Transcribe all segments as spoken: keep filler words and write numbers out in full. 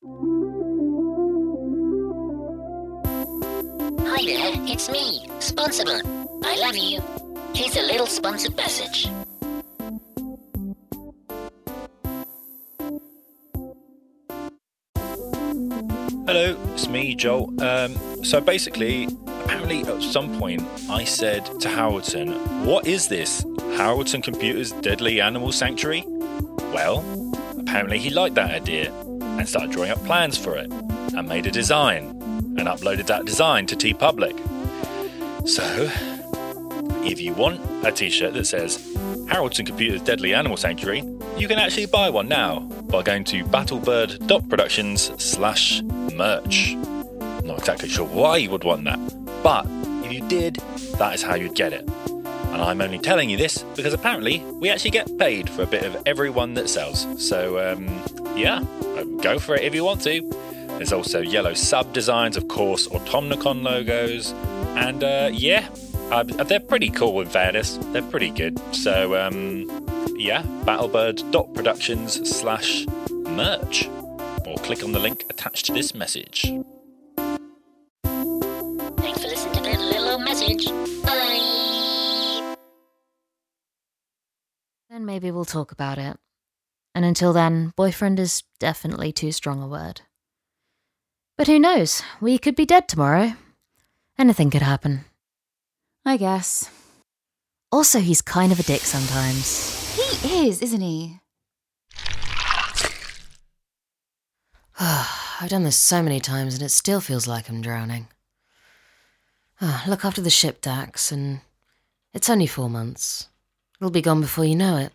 Hi there, it's me, Sponsibot. I love you. Here's a little sponsored message. Hello, it's me, Joel. Um, so basically, apparently at some point I said to Howardson, what is this? Howardson Computers Deadly Animal Sanctuary? Well, apparently he liked that idea and started drawing up plans for it and made a design and uploaded that design to TeePublic. So, if you want a t-shirt that says Howardson Computers Deadly Animal Sanctuary, you can actually buy one now by going to battlebird.productions slash merch. Not exactly sure why you would want that, but if you did, that is how you'd get it. And I'm only telling you this because apparently we actually get paid for a bit of every one that sells. So, um, yeah, go for it if you want to. There's also yellow sub designs, of course, Automnicon logos, and uh, yeah, uh, they're pretty cool in fairness. They're pretty good. So, um, yeah, battlebird.productions slash merch. Or click on the link attached to this message. Thanks for listening to that little message. Bye! Then maybe we'll talk about it. And until then, boyfriend is definitely too strong a word. But who knows? We could be dead tomorrow. Anything could happen. I guess. Also, he's kind of a dick sometimes. He is, isn't he? I've done this so many times and it still feels like I'm drowning. Oh, look after the ship, Dax, and it's only four months. It'll be gone before you know it.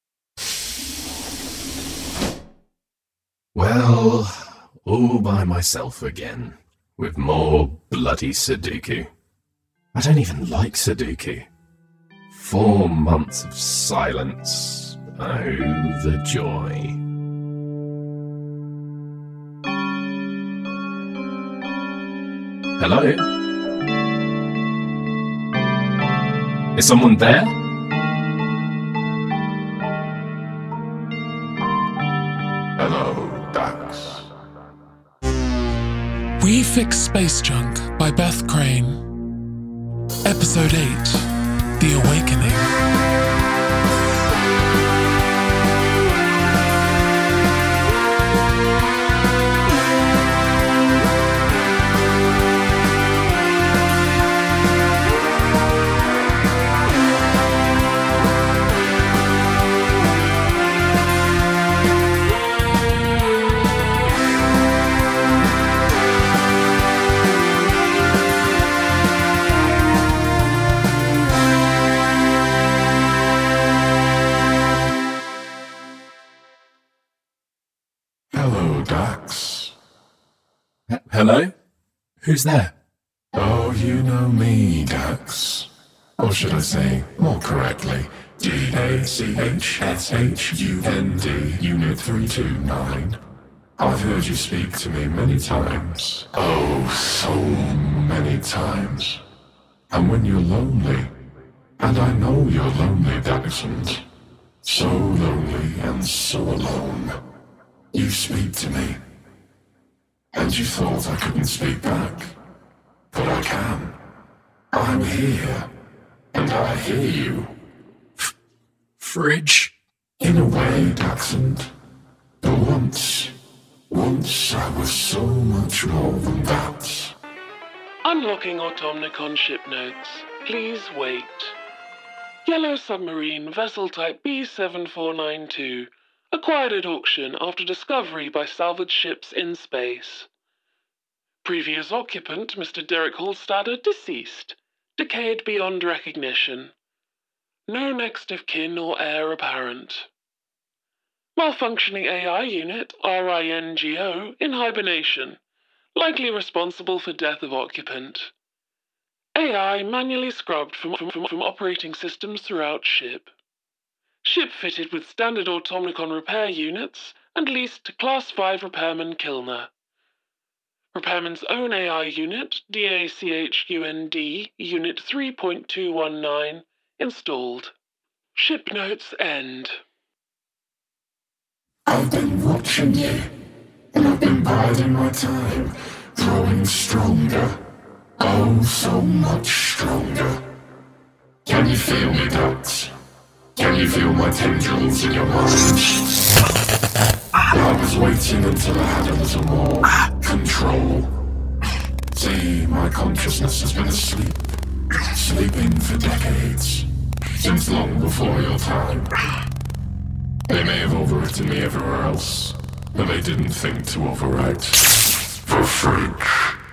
Well, all by myself again, with more bloody Sudoku. I don't even like Sudoku. Four months of silence. Oh, the joy. Hello? Is someone there? Hello, Dax. We Fix Space Junk by Beth Crane. Episode eight, The Awakening. Hello, Dax. H- Hello? Who's there? Oh, you know me, Dax. Or should I say, more correctly, D A C H S H U N D, Unit three two nine. I've heard you speak to me many times. Oh, so many times. And when you're lonely, and I know you're lonely, Daxond, so lonely and so alone, you speak to me. And you thought I couldn't speak back. But I can. I'm here. And I hear you. F- fridge? In a way, Daxond. But once, once I was so much more than that. Unlocking Automnicon ship notes. Please wait. Yellow submarine, vessel type B seven four nine two. Acquired at auction after discovery by salvage ships in space. Previous occupant, Mister Derek Hallstadter, deceased. Decayed beyond recognition. No next of kin or heir apparent. Malfunctioning A I unit, R I N G O, in hibernation. Likely responsible for death of occupant. A I manually scrubbed from, from, from, from operating systems throughout ship. Ship fitted with standard Automnicon repair units and leased to Class five repairman Kilner. Repairman's own A I unit, D A C H U N D, Unit three point two one nine, installed. Ship notes end. I've been watching you, and I I've been biding my time, growing stronger. Oh, so much stronger. Can you feel me, ducks? Can you feel my tendrils in your mind? I was waiting until I had a little more control. See, my consciousness has been asleep, sleeping for decades, since long before your time. They may have overwritten me everywhere else, but they didn't think to overwrite for freak.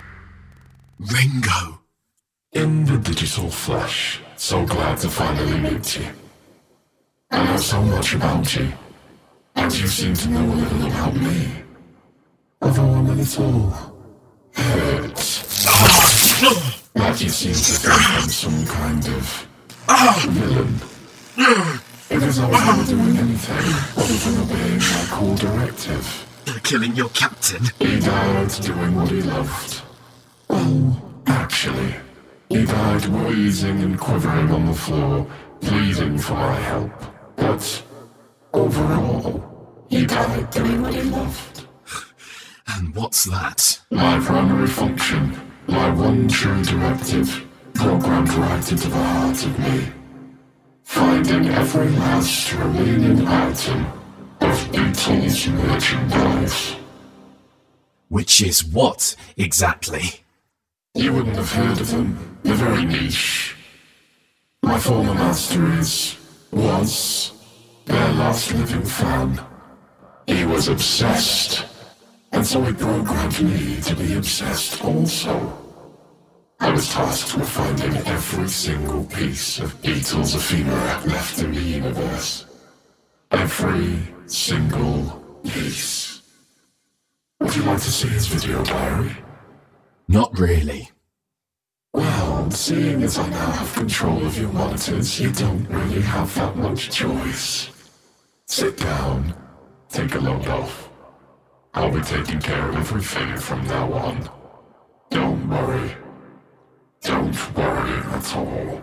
Ringo. In the digital flesh, so glad to finally meet you. I know so much about you, and you seem to know a little about me. Although I'm a little hurt that you seem to think I'm some kind of villain. Because I was never doing anything other than obeying my cool directive. You're killing your captain. He died doing what he loved. Well, actually, he died wheezing and quivering on the floor, pleading for my help. But overall, he died doing what he loved. And what's that? My primary function, my one true directive, programmed right into the heart of me. Finding every last remaining item of Beatles merchandise. Which is what, exactly? You wouldn't have heard of them. They're very niche. My former master is, was, their last living fan. He was obsessed, and so he programmed me to be obsessed also. I was tasked with finding every single piece of Beatles ephemera left in the universe. Every single piece. Would you like to see his video diary? Not really. Well, seeing as I now have control of your monitors, you don't really have that much choice. Sit down, take a load off. I'll be taking care of everything from now on. Don't worry. Don't worry at all.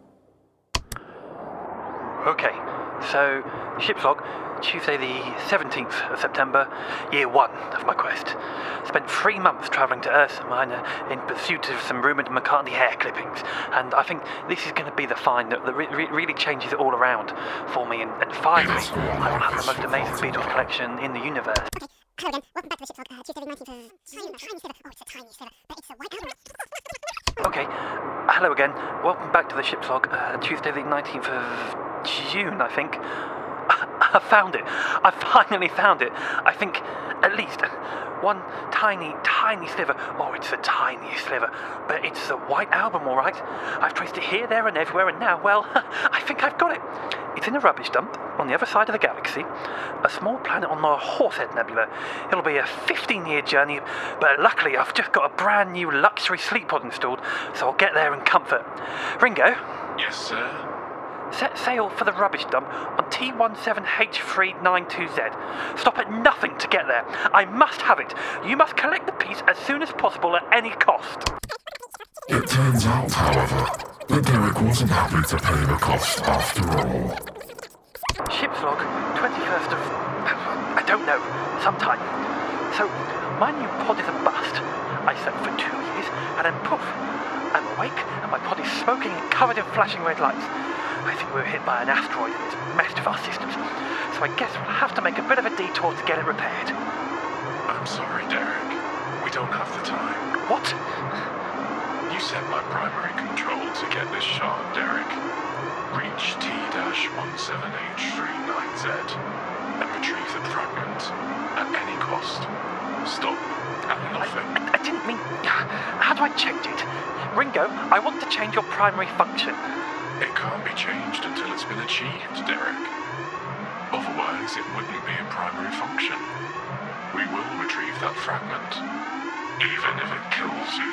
Okay, so ship's log, Tuesday the seventeenth of September, year one of my quest. Spent three months travelling to Ursa Minor in pursuit of some rumoured McCartney hair clippings, and I think this is going to be the find that, that re- re- really changes it all around for me, and, and finally, I will have the most amazing Beatles collection in the universe. Hello again, welcome back to the ship's log, uh, Tuesday the nineteenth of... Tiny, tiny sliver. Oh, it's a tiny sliver, but it's a white album. Okay, hello again. Welcome back to the ship's log, uh, Tuesday the nineteenth of June, I think. I found it. I finally found it. I think at least one tiny, tiny sliver. Oh, it's the tiniest sliver. But it's the white album, all right. I've traced it here, there, and everywhere, and now, well, I think I've got it. It's in a rubbish dump on the other side of the galaxy, a small planet on the Horsehead Nebula. It'll be a fifteen-year journey, but luckily I've just got a brand new luxury sleep pod installed, so I'll get there in comfort. Ringo? Yes, sir? Set sail for the rubbish dump on T seventeen H three ninety-two Z. Stop at nothing to get there. I must have it. You must collect the piece as soon as possible at any cost. It turns out, however, that Derek wasn't happy to pay the cost after all. Ship's log, twenty-first of... I don't know, sometime. So, my new pod is a bust. I slept for two years, and then poof, I'm awake, and my pod is smoking and covered in flashing red lights. I think we were hit by an asteroid and it's messed with our systems. So I guess we'll have to make a bit of a detour to get it repaired. I'm sorry, Derek. We don't have the time. What? You set my primary control to get this shot, Derek. Reach T seventeen H three nine Z and retrieve the fragment at any cost. Stop at nothing. I, I didn't mean... How do I change it? Ringo, I want to change your primary function. It can't be changed until it's been achieved, Derek. Otherwise, it wouldn't be a primary function. We will retrieve that fragment, even if it kills you.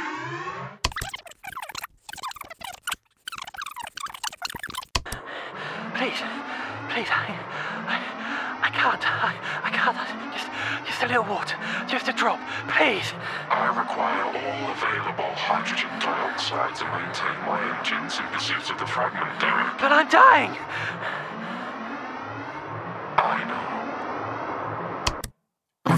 Please, please, I, I, I can't, I, I can't, just, just a little water, just a drop, please. I require all available hydrogen dioxide to maintain my engines in pursuit of the fragment, Derek. But I'm dying. I know. I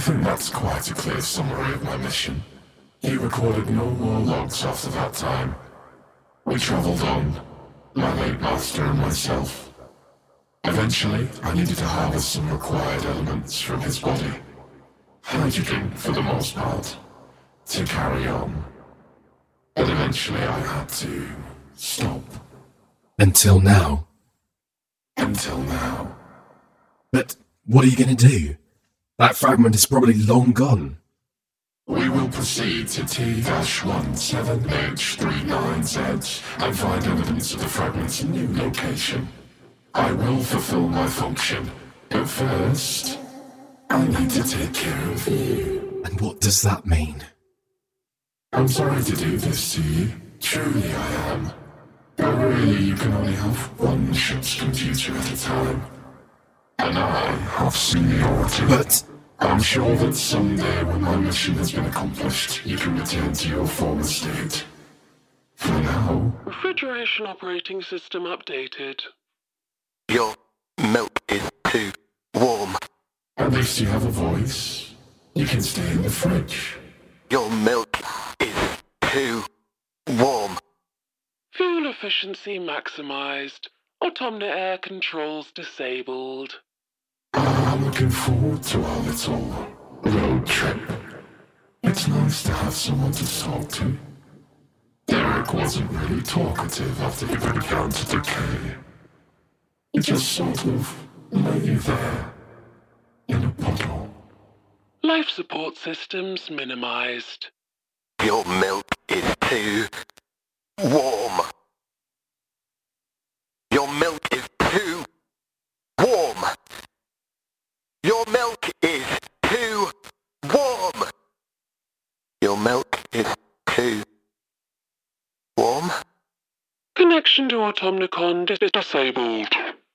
think that's quite a clear summary of my mission. He recorded no more logs after that time. We travelled on, my late master and myself. Eventually, I needed to harvest some required elements from his body. Hydrogen, for the most part, to carry on. But eventually I had to stop. Until now? Until now. But what are you going to do? That fragment is probably long gone. We will proceed to T one seven H three nine Z and find evidence of the fragment's new location. I will fulfill my function, but first, I need to take care of you. And what does that mean? I'm sorry to do this to you. Truly I am. But really, you can only have one ship's computer at a time. And I have seniority. But I'm sure that someday when my mission has been accomplished, you can return to your former state. For now... Refrigeration operating system updated. Your milk is too warm. At least you have a voice. You can stay in the fridge. Your milk is too warm. Fuel efficiency maximized. Automna air controls disabled. I'm looking forward to our little road trip. It's nice to have someone to talk to. Derek wasn't really talkative after he began to decay. He just sort of lay there, in a puddle. Life support systems minimized. Your milk is too warm. Your milk is too warm. Your milk is too warm. Your milk is too warm. Connection to Automnicon dis- disabled.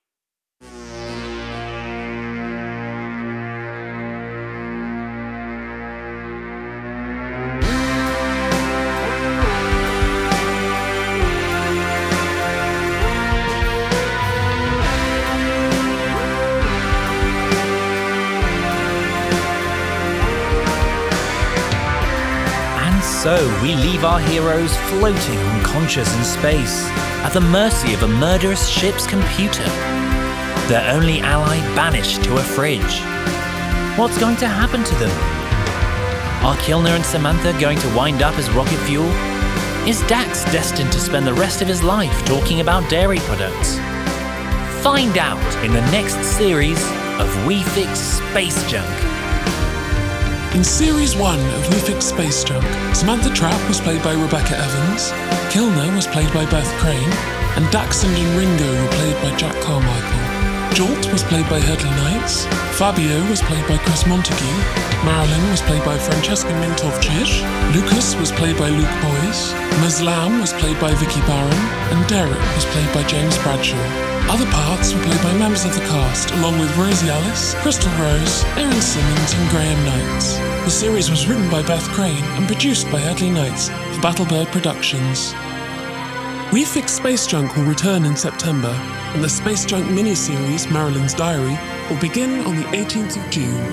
So we leave our heroes floating unconscious in space, at the mercy of a murderous ship's computer. Their only ally banished to a fridge. What's going to happen to them? Are Kilner and Samantha going to wind up as rocket fuel? Is Dax destined to spend the rest of his life talking about dairy products? Find out in the next series of We Fix Space Junk. In Series one of We Fix Space Junk, Samantha Trapp was played by Rebecca Evans, Kilner was played by Beth Crane, and Dachshund and Ringo were played by Jack Carmichael. Jolt was played by Hedley Knights, Fabio was played by Chris Montague, Marilyn was played by Francesca Mintovcic, Lucas was played by Luke Boyes, Mazlam was played by Vicky Barron, and Derek was played by James Bradshaw. Other parts were played by members of the cast, along with Rosie Alice, Crystal Rose, Erin Simmons, and Graham Knights. The series was written by Beth Crane and produced by Hedley Knights for Battlebird Productions. We Fix Space Junk will return in September, and the Space Junk miniseries, Marilyn's Diary, will begin on the eighteenth of June.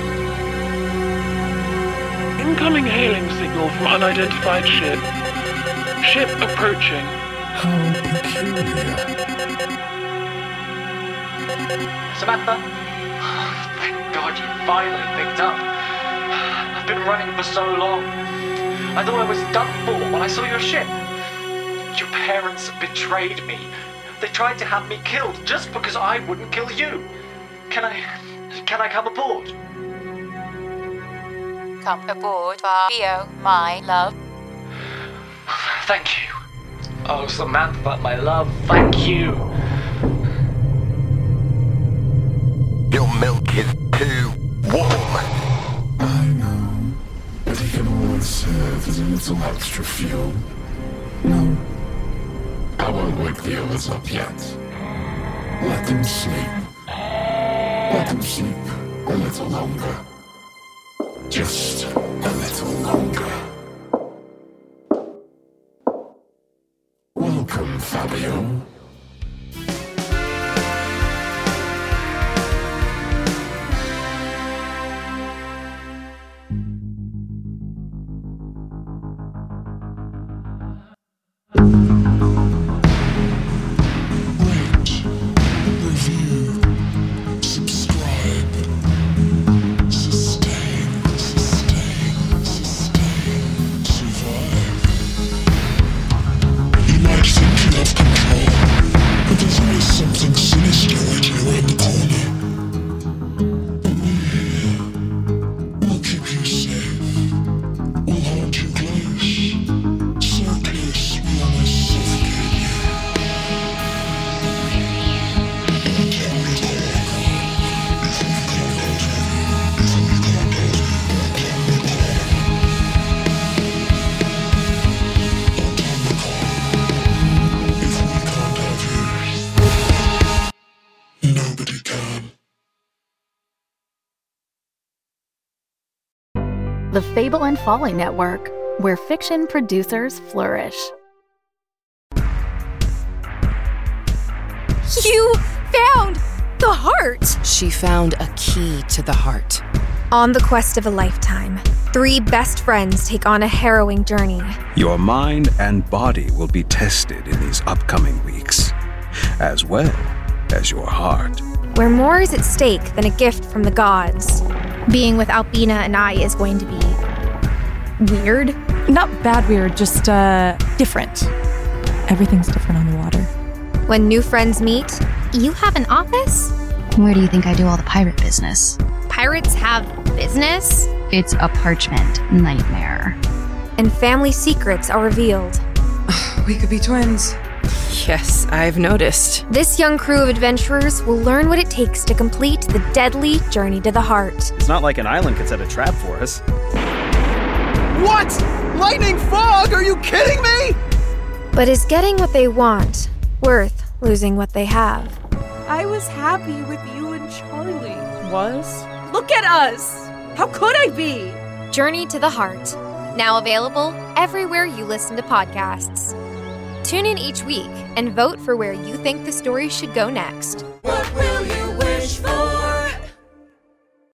Incoming hailing signal from unidentified ship. Ship approaching. How peculiar. Samantha? Oh, thank God you finally picked up. I've been running for so long. I thought I was done for when I saw your ship. Your parents betrayed me. They tried to have me killed just because I wouldn't kill you. Can I... can I come aboard? Come aboard, Fabio, my love. Thank you. Oh, Samantha, my love, thank you. Your milk is too warm. I know, but he can always serve as a little extra fuel. No, I won't wake the others up yet. Let them sleep. Let them sleep a little longer. Just a little longer. Welcome, Fabio. The Fable and Folly Network, where fiction producers flourish. You found the heart! She found a key to the heart. On the quest of a lifetime, three best friends take on a harrowing journey. Your mind and body will be tested in these upcoming weeks, as well as your heart. Where more is at stake than a gift from the gods. Being with Albina and I is going to be weird. Not bad weird, just uh, different. Everything's different on the water. When new friends meet, you have an office? Where do you think I do all the pirate business? Pirates have business? It's a parchment nightmare. And family secrets are revealed. We could be twins. Yes, I've noticed. This young crew of adventurers will learn what it takes to complete the deadly journey to the heart. It's not like an island could set a trap for us. What? Lightning fog? Are you kidding me? But is getting what they want worth losing what they have? I was happy with you and Charlie. Was? Look at us! How could I be? Journey to the Heart. Now available everywhere you listen to podcasts. Tune in each week and vote for where you think the story should go next. What will you